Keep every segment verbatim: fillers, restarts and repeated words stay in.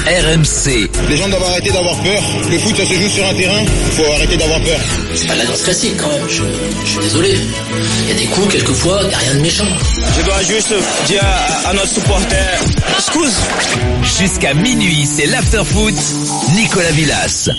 R M C. Les gens doivent arrêter d'avoir peur. Le foot, ça se joue sur un terrain. Il faut arrêter d'avoir peur. C'est pas de la danse classique quand même. Je, je suis désolé. Il y a des coups, quelquefois, il n'y a rien de méchant. Je dois juste dire à, à notre supporter, excuse. Jusqu'à minuit, c'est l'after-foot. Nicolas Villas.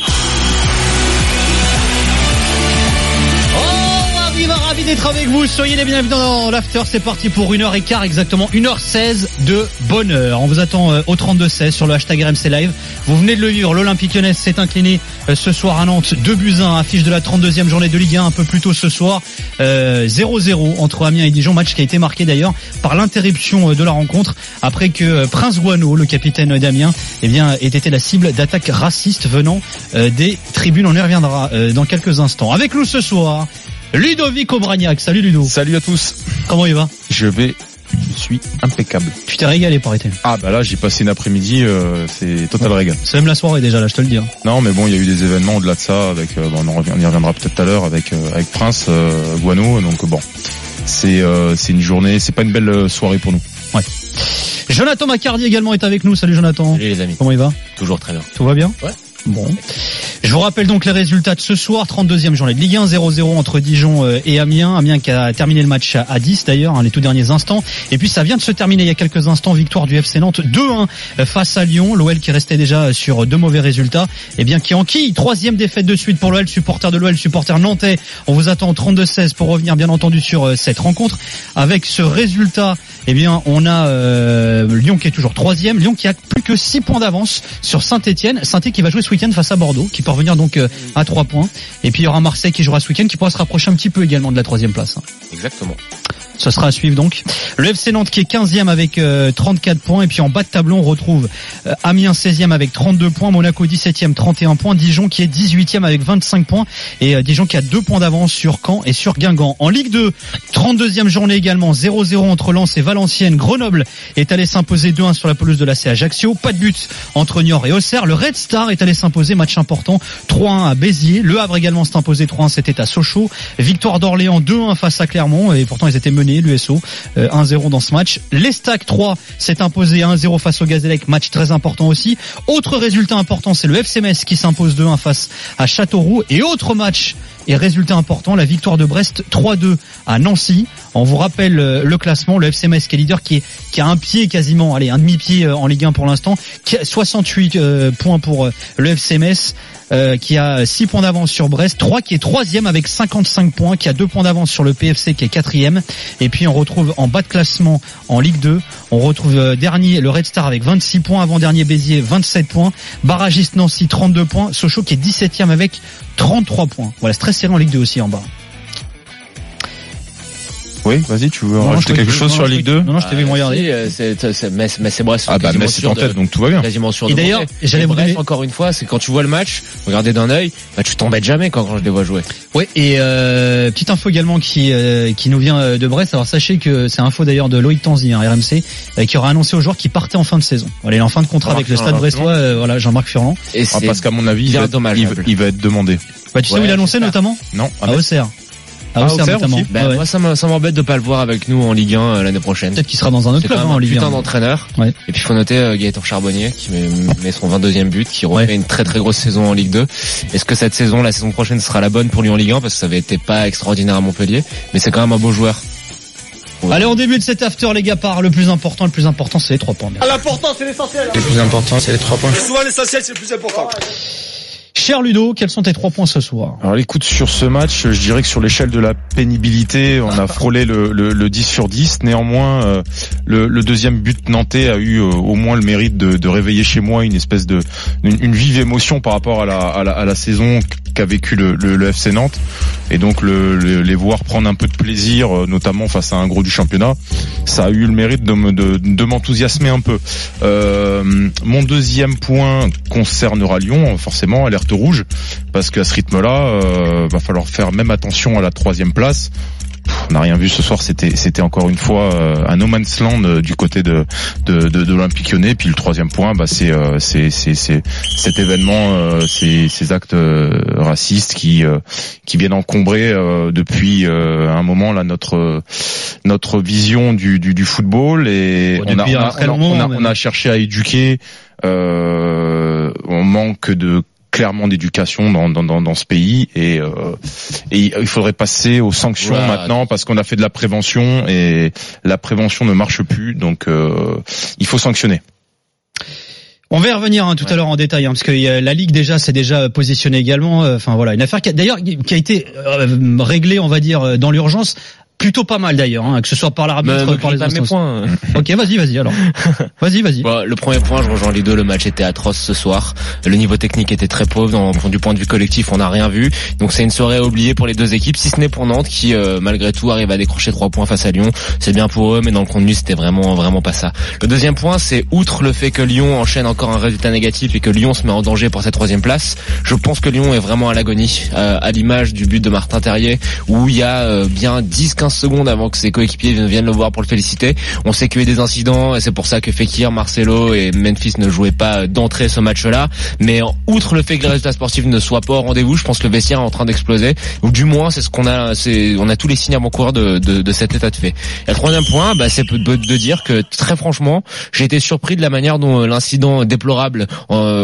Ravi d'être avec vous, soyez les bienvenus dans l'after, c'est parti pour une heure et quart, exactement une heure seize de bonheur. On vous attend au trente-deux seize sur le hashtag R M C Live. Vous venez de le vivre, l'Olympique Lyonnais s'est incliné ce soir à Nantes, deux buts à un, affiche de la trente-deuxième journée de Ligue un un peu plus tôt ce soir, euh, zéro zéro entre Amiens et Dijon, match qui a été marqué d'ailleurs par l'interruption de la rencontre après que Prince Guano, le capitaine d'Amiens, eh bien, ait été la cible d'attaques racistes venant euh, des tribunes. On y reviendra euh, dans quelques instants. Avec nous ce soir, Ludovic Obraniak. Salut Ludo. Salut à tous. Comment il va? Je vais, je suis impeccable. Tu t'es régalé, paraît-il. Ah bah là j'ai passé une après-midi, euh, c'est total régal. C'est même la soirée déjà là, je te le dis. Hein. Non mais bon, il y a eu des événements au-delà de ça, avec, euh, bon, on, revient, on y reviendra peut-être tout à l'heure avec euh, avec Prince euh, Guano. Donc bon, c'est euh, c'est une journée, c'est pas une belle soirée pour nous. Ouais. Jonathan Macardy également est avec nous. Salut Jonathan. Salut les amis. Comment il va? Toujours très bien. Tout va bien? Ouais. Bon. Je vous rappelle donc les résultats de ce soir, trente-deuxième journée de Ligue un, zéro zéro entre Dijon et Amiens. Amiens qui a terminé le match à dix d'ailleurs, hein, les tout derniers instants. Et puis ça vient de se terminer il y a quelques instants, victoire du F C Nantes deux un face à Lyon. L'O L qui restait déjà sur deux mauvais résultats, et bien qui enquille, troisième défaite de suite pour l'O L, supporter de l'O L, supporter nantais. On vous attend au trente-deux seize pour revenir bien entendu sur cette rencontre. Avec ce résultat, eh bien on a euh, Lyon qui est toujours troisième, Lyon qui a plus que six points d'avance sur Saint-Etienne. Saint-Etienne qui va jouer ce week-end face à Bordeaux, qui peut revenir donc à trois points. Et puis il y aura Marseille qui jouera ce week-end, qui pourra se rapprocher un petit peu également de la troisième place. Exactement. Ce sera à suivre donc. Le F C Nantes qui est quinzième avec euh, trente-quatre points. Et puis en bas de tableau on retrouve euh, Amiens seizième avec trente-deux points, Monaco dix-septième trente et un points, Dijon qui est dix-huitième avec vingt-cinq points, et euh, Dijon qui a deux points d'avance sur Caen et sur Guingamp. En Ligue deux, trente-deuxième journée également, zéro zéro entre Lens et Valenciennes. Grenoble est allé s'imposer deux un sur la pelouse de l'A C Ajaccio. Pas de but entre Niort et Auxerre. Le Red Star est allé s'imposer, match important, trois un à Béziers. Le Havre également s'est imposé trois un, c'était à Sochaux. Victoire d'Orléans deux un face à Clermont, et pourtant ils étaient menés, l'U S O euh, un zéro dans ce match. L'Estac trois s'est imposé un zéro face au Gazélec, match très important aussi. Autre résultat important, c'est le F C Metz qui s'impose deux un face à Châteauroux. Et autre match et résultat important, la victoire de Brest trois deux à Nancy. On vous rappelle le classement, le F C Metz qui est leader, qui, est, qui a un pied quasiment, allez, un demi-pied en Ligue un pour l'instant, qui a soixante-huit euh, points pour euh, le F C Metz, euh, qui a six points d'avance sur Brest, trois qui est troisième avec cinquante-cinq points, qui a deux points d'avance sur le P F C qui est quatrième. Et puis on retrouve en bas de classement en Ligue deux, on retrouve euh, dernier le Red Star avec vingt-six points, avant-dernier Béziers vingt-sept points, barragiste Nancy trente-deux points, Sochaux qui est dix-septième avec trente-trois points. Voilà, c'est très serré en Ligue deux aussi en bas. Oui, vas-y, tu veux non, rajouter quelque chose non, sur la Ligue deux? Non, non, je t'ai vu me regarder. Ah, c'est, c'est, c'est, mais, mais c'est Brest. Ah bah, mais c'est en tête, donc tout va bien. Quasiment sûr. Et d'ailleurs, j'allais vous donner encore une fois, c'est quand tu vois le match, regardez d'un œil, bah, tu t'embêtes jamais quand, quand je les vois jouer. Oui, et euh, petite info également qui euh, qui nous vient de Brest. Alors sachez que c'est info d'ailleurs de Loïc Tanzi, hein, R M C, euh, qui aura annoncé aux joueurs qui partaient en fin de saison. Voilà, il est en fin de contrat avec le Stade Brestois. Euh, voilà, Jean-Marc Furlan. Et c'est ah, parce qu'à mon avis, il va, être, il, va, il va être demandé. Bah, tu ouais, sais où il a annoncé notamment? Non, à Auxerre. Ah, Auxerre notamment. Ben, ah ouais. Moi, ça m'embête de pas le voir avec nous en Ligue un euh, l'année prochaine. Peut-être qu'il sera dans un autre c'est club, hein, un en Ligue un. putain d'entraîneur. Ouais. Et puis, il faut noter euh, Gaëtan Charbonnier, qui met, met son vingt-deuxième but, qui refait ouais. une très très grosse saison en Ligue deux. Est-ce que cette saison, la saison prochaine, sera la bonne pour lui en Ligue un? Parce que ça avait été pas extraordinaire à Montpellier. Mais c'est quand même un beau joueur. Ouais. Allez, on débute cet after, les gars, par le plus important. Le plus important, c'est les trois points. Ah, l'important, c'est l'essentiel. Le plus important, c'est les trois points. Et souvent, l'essentiel, c'est le plus important. Ouais. Cher Ludo, quels sont tes trois points ce soir? Alors écoute, sur ce match, je dirais que sur l'échelle de la pénibilité, on a frôlé le, le, le dix sur dix. Néanmoins, euh, le, le deuxième but nantais a eu euh, au moins le mérite de, de réveiller chez moi une espèce de une, une vive émotion par rapport à la, à la, à la saison qu'a vécu le, le, le F C Nantes. Et donc le, le, les voir prendre un peu de plaisir, notamment face à un gros du championnat, ça a eu le mérite de, me, de, de m'enthousiasmer un peu. Euh, mon deuxième point concernera Lyon, forcément, alerte rouge, parce qu'à ce rythme-là, euh, va falloir faire même attention à la troisième place. on n'a rien vu ce soir. C'était, c'était encore une fois euh, un no man's land euh, du côté de de, de, de l'Olympique Lyonnais. Puis le troisième point, bah c'est euh, c'est, c'est c'est cet événement, euh, ces, ces actes euh, racistes qui euh, qui viennent encombrer euh, depuis euh, un moment là notre notre vision du du, du football. Et bon, on, a, on, a, on, a, moment, on, a, on a cherché à éduquer. Euh, on manque de clairement d'éducation dans, dans, dans, dans ce pays et, euh, et il faudrait passer aux sanctions voilà. maintenant parce qu'on a fait de la prévention et la prévention ne marche plus, donc euh, il faut sanctionner. On va y revenir hein, tout ouais. à l'heure en détail, hein, parce que euh, la Ligue déjà s'est déjà positionnée également. Enfin euh, voilà, une affaire qui a, d'ailleurs qui a été euh, réglée, on va dire, dans l'urgence. Plutôt pas mal d'ailleurs, hein, que ce soit par l'arbitre, bah, par les instances. Points. Ok, vas-y, vas-y alors. Vas-y, vas-y. Bon, le premier point, je rejoins les deux. Le match était atroce ce soir. Le niveau technique était très pauvre. Dans, du point de vue collectif, on n'a rien vu. Donc c'est une soirée à oublier pour les deux équipes, si ce n'est pour Nantes qui, euh, malgré tout, arrive à décrocher trois points face à Lyon. C'est bien pour eux, mais dans le contenu, c'était vraiment, vraiment pas ça. Le deuxième point, c'est outre le fait que Lyon enchaîne encore un résultat négatif et que Lyon se met en danger pour cette troisième place. Je pense que Lyon est vraiment à l'agonie, euh, à l'image du but de Martin Terrier, où il y a euh, bien dix quinze secondes avant que ses coéquipiers viennent le voir pour le féliciter. On sait qu'il y a eu des incidents et c'est pour ça que Fekir, Marcelo et Memphis ne jouaient pas d'entrée ce match-là. Mais outre le fait que les résultats sportifs ne soient pas au rendez-vous, je pense que le vestiaire est en train d'exploser. Ou du moins, c'est ce qu'on a, c'est, on a tous les signes avant-coureurs de, de, de cet état de fait. Et le troisième point, bah, c'est de, de dire que très franchement, j'ai été surpris de la manière dont l'incident déplorable, euh,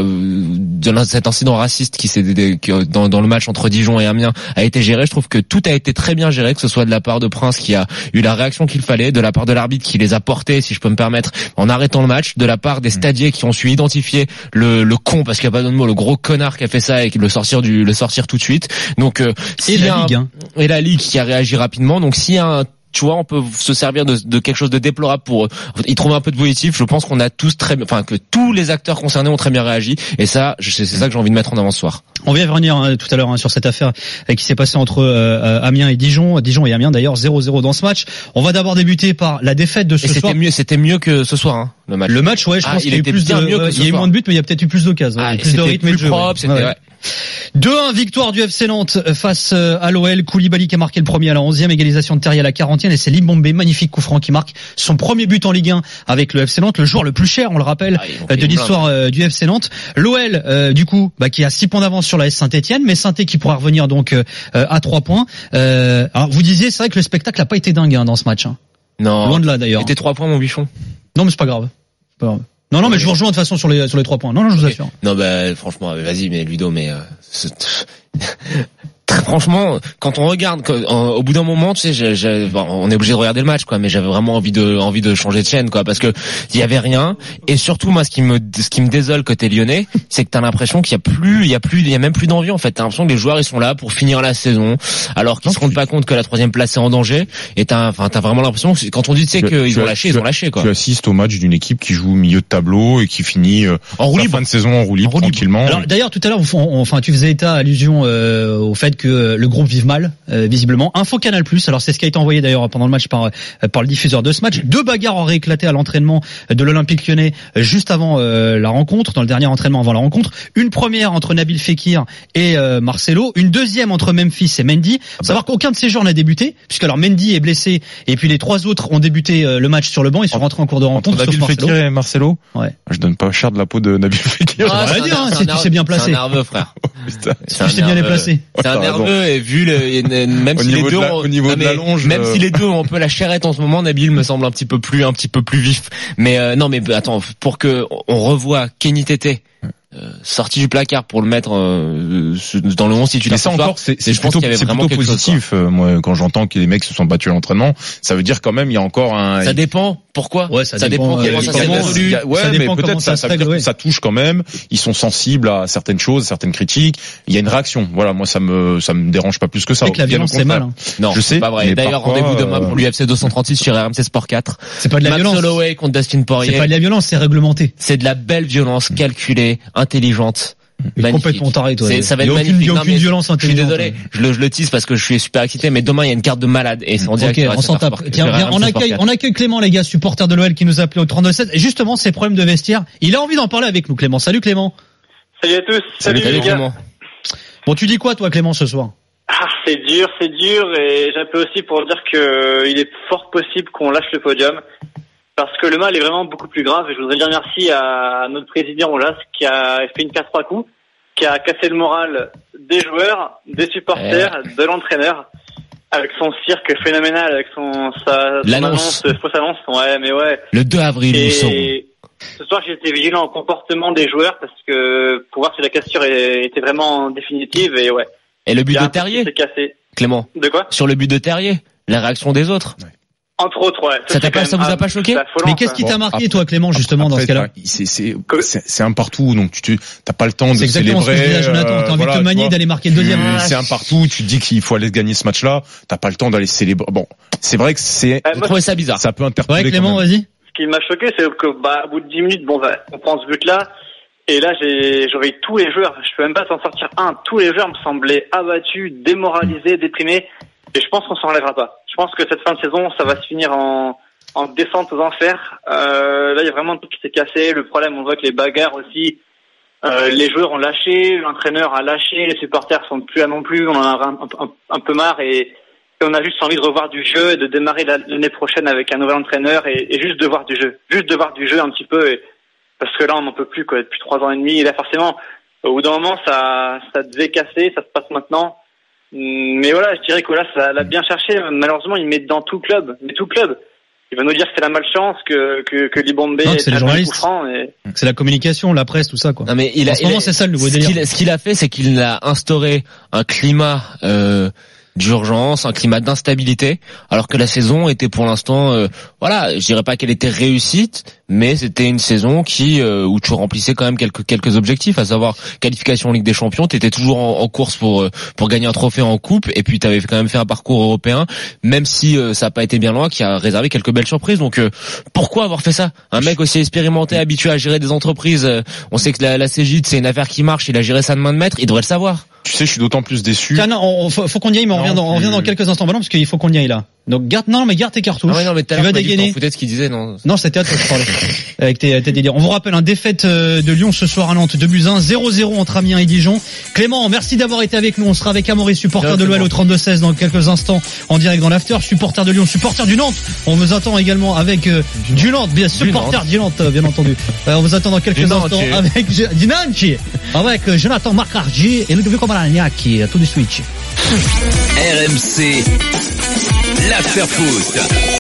de cet incident raciste qui s'est dans, dans le match entre Dijon et Amiens a été géré. Je trouve que tout a été très bien géré, que ce soit de la part de Prince qui a eu la réaction qu'il fallait, de la part de l'arbitre qui les a portés, si je peux me permettre, en arrêtant le match, de la part des stadiers qui ont su identifier le, le con, parce qu'il n'y a pas d'autre mot, le gros connard qui a fait ça et qui le sortir du, le sortir tout de suite. Donc, euh, et la Ligue, hein. Et la Ligue qui a réagi rapidement. Donc, s'il y a un tu vois, on peut se servir de, de quelque chose de déplorable pour y trouver un peu de positif. Je pense qu'on a tous très, enfin que tous les acteurs concernés ont très bien réagi. Et ça, c'est ça que j'ai envie de mettre en avant ce soir. On vient revenir hein, tout à l'heure hein, sur cette affaire qui s'est passée entre euh, Amiens et Dijon, Dijon et Amiens d'ailleurs zéro zéro dans ce match. On va d'abord débuter par la défaite de ce et c'était soir. Mieux, c'était mieux que ce soir, hein, le match. Le match, ouais, je ah, pense qu'il y a eu plus de, mieux que il y a eu moins de buts, mais il y a peut-être eu plus d'occasions, ah, plus de rythme, plus et de jeu. Propre, c'était, ouais. ouais. deux un, victoire du F C Nantes face à l'O L. Koulibaly qui a marqué le premier à la onzième, égalisation de Terrier à la quarantième, et c'est Limbombe, magnifique coup franc, qui marque son premier but en Ligue un avec le F C Nantes, le joueur le plus cher, on le rappelle, ah, de l'histoire euh, du F C Nantes. L'O L, euh, du coup, bah, qui a six points d'avance sur la S Saint-Etienne, mais Saint-Etienne qui pourra revenir donc euh, à trois points. Euh, alors vous disiez, c'est vrai que le spectacle n'a pas été dingue hein, dans ce match. Hein. Non. Loin de là d'ailleurs. C'était trois points, mon bichon. Non, mais c'est pas grave. C'est pas grave. Non, non, mais je vous rejoins de toute façon sur les sur les trois points. Non, non, je vous assure. Non, bah franchement, vas-y, mais Ludo, mais euh, très franchement, quand on regarde, quand, en, au bout d'un moment, tu sais, j'ai, j'ai, bon, on est obligé de regarder le match, quoi. Mais j'avais vraiment envie de envie de changer de chaîne, quoi, parce que il y avait rien. Et surtout, moi, ce qui me ce qui me désole côté lyonnais, c'est que t'as l'impression qu'il y a plus, il y a plus, il y a même plus d'envie en fait. T'as l'impression que les joueurs ils sont là pour finir la saison, alors qu'ils non, se rendent pas compte que la troisième place est en danger. Et t'as, enfin, t'as vraiment l'impression que quand on dit, tu sais, qu'ils ont lâché, ils ont lâché, quoi. Tu assistes au match d'une équipe qui joue au milieu de tableau et qui finit euh, en roue libre, fin de saison en roue libre, en roue libre. Tranquillement. Alors, d'ailleurs, tout à l'heure, on, enfin, tu faisais état, allusion euh, au fait que le groupe vive mal, euh, visiblement. Info Canal Plus. Alors c'est ce qui a été envoyé d'ailleurs pendant le match par euh, par le diffuseur de ce match. Deux bagarres auraient éclaté à l'entraînement de l'Olympique Lyonnais juste avant euh, la rencontre, dans le dernier entraînement avant la rencontre. Une première entre Nabil Fekir et euh, Marcelo. Une deuxième entre Memphis et Mendy. Ah bah. Savoir qu'aucun de ces joueurs n'a débuté, puisque alors Mendy est blessé et puis les trois autres ont débuté euh, le match sur le banc. Ils sont rentrés en cours de rencontre. Entre Nabil Fekir et Marcelo. Ouais. Je donne pas cher de la peau de Nabil Fekir. Ah, je dire, hein, si tu sais bien placé. C'est un nerveux, frère. Oh, si tu sais bien les placer. C'est un nerveux et vu le même au si les deux, la, au niveau non, de la longe, même euh... si les deux ont un peu la chairette en ce moment, Nabil me semble un petit peu plus, un petit peu plus vif. Mais euh, non, mais attends, pour que on revoie Kenny Tété euh, sorti du placard pour le mettre euh, dans le onze titulaire. Mais ça encore, c'est, c'est je pense plutôt, qu'il y avait c'est vraiment plutôt quelque positif. chose, euh, moi, quand j'entends que les mecs se sont battus à l'entraînement, ça veut dire quand même il y a encore un. Ça dépend. Pourquoi? Ouais, ça, ça dépend. dépend comment ça s'est résolu. Ouais, ça mais dépend peut-être ça, ça, règle, ouais. ça touche quand même. Ils sont sensibles à certaines choses, à certaines critiques. Il y a une réaction. Voilà, moi ça me ça me dérange pas plus que ça. C'est que la violence c'est mal. Hein. Non, je sais. Pas vrai. D'ailleurs, parfois, rendez-vous demain pour l'U F C deux cent trente-six sur R M C Sport quatre. C'est pas de la Max violence. Holloway contre Dustin Poirier. C'est pas de la violence, c'est réglementé. C'est de la belle violence calculée, intelligente. Mais complètement taré, toi. C'est, ça va être il y a aucune, magnifique. il y a aucune non, violence intelligente. Je suis désolé, je le, je le tease parce que je suis super excité, mais demain il y a une carte de malade et c'est en direct. Ok, on s'en tape. Tiens, viens, on accueille, on accueille Clément, les gars, supporter de l'O L qui nous a appelé au trente-deux seize. Et justement, ces problèmes de vestiaire, il a envie d'en parler avec nous, Clément. Salut Clément. Salut à tous. Salut, Salut les gars. Clément. Bon, tu dis quoi, toi, Clément, ce soir? Ah, C'est dur, c'est dur, et j'appelle aussi pour dire que il est fort possible qu'on lâche le podium, parce que le mal est vraiment beaucoup plus grave, et je voudrais dire merci à notre président Olas, qui a fait une casse trois coups, qui a cassé le moral des joueurs, des supporters, de l'entraîneur, avec son cirque phénoménal, avec son, sa, son annonce, fausse annonce, ouais, mais ouais. Le deux avril, et nous sommes. Ce soir, j'ai été vigilant au comportement des joueurs, parce que, pour voir si la cassure était vraiment définitive, et ouais. Et le but de Terrier, Clément. De quoi? Sur le but de Terrier, la réaction des autres. Ouais. Entre autres, ouais. Ça, ça t'a pas, ça vous a pas choqué? Mais qu'est-ce qui t'a marqué, toi, Clément, justement, après, dans ce cas-là? C'est, c'est, c'est, c'est un partout, donc tu, tu, t'as pas le temps de c'est exactement célébrer. Ce que je disais à Jonathan, t'as envie voilà, de te manier, d'aller marquer le deuxième. Tu, c'est un partout, tu te dis qu'il faut aller gagner ce match-là, t'as pas le temps d'aller célébrer. Bon, c'est vrai que c'est, euh, je trouvais ça bizarre. Ça peut interpeller. Ouais, Clément, vas-y. Ce qui m'a choqué, c'est que, bah, au bout de dix minutes, bon, bah, on prend ce but-là, et là, j'ai, j'aurais tous les joueurs, je peux même pas t'en sortir un, tous les joueurs me semblaient abattus, démoralisés, déprimés, et je pense qu'on s'en relèvera pas. Je pense que cette fin de saison, ça va se finir en, en descente aux enfers. Euh, là, il y a vraiment tout qui s'est cassé. Le problème, on voit que les bagarres aussi, euh, les joueurs ont lâché, l'entraîneur a lâché, les supporters sont plus là non plus, on en a un, un, un peu marre, et, et on a juste envie de revoir du jeu et de démarrer l'année prochaine avec un nouvel entraîneur, et, et juste de voir du jeu. Juste de voir du jeu un petit peu, et, parce que là, on n'en peut plus, quoi, depuis trois ans et demi. Et là, forcément, au bout d'un moment, ça, ça devait casser, ça se passe maintenant. Mais voilà, je dirais que là, ça l'a bien cherché. Malheureusement, il met dans tout club, mais tout club. Il va nous dire que c'est la malchance, que, que, que Libombe est c'est les journalistes. Et... C'est la communication, la presse, tout ça, quoi. Non, mais il a, en ce moment, il a, c'est ça le nouveau ce délire. Qu'il, ce qu'il a fait, c'est qu'il a instauré un climat, euh, d'urgence, un climat d'instabilité, alors que la saison était pour l'instant, euh, voilà, je dirais pas qu'elle était réussite, mais c'était une saison qui euh, où tu remplissais quand même quelques quelques objectifs, à savoir qualification en Ligue des Champions, tu étais toujours en, en course pour euh, pour gagner un trophée en coupe, et puis tu avais quand même fait un parcours européen, même si euh, ça a pas été bien loin, qui a réservé quelques belles surprises. Donc euh, pourquoi avoir fait ça? Un mec aussi expérimenté, habitué à gérer des entreprises, euh, on sait que la, la Cégide c'est une affaire qui marche, il a géré ça de main de maître, il devrait le savoir. Tu sais, je suis d'autant plus déçu. Tiens, non, on, faut, faut qu'on y aille, mais on revient dans, on revient dans quelques instants. Bah non, parce qu'il faut qu'on y aille là. Donc garde, non, mais garde tes cartouches. Ah ouais, non, mais tu vas dégainer. Peut-être ce qu'il disait, non. Non, c'était à toi que je parlais. Avec tes, tes délires. On vous rappelle un défaite de Lyon ce soir à Nantes, deux buts à un, zéro zéro entre Amiens et Dijon. Clément, merci d'avoir été avec nous. On sera avec Amaury, supporter de l'O L au trente-deux seize dans quelques instants en direct dans l'after. Supporter de Lyon, supporter du Nantes. On vous attend également avec euh, du Nantes, bien supporter du Nantes, bien entendu. Euh, on vous attend dans quelques instants avec du Nantes, avec euh, Jonathan Marcardi et Ludovico Malagnac, tout de suite. R M C, l'after foot.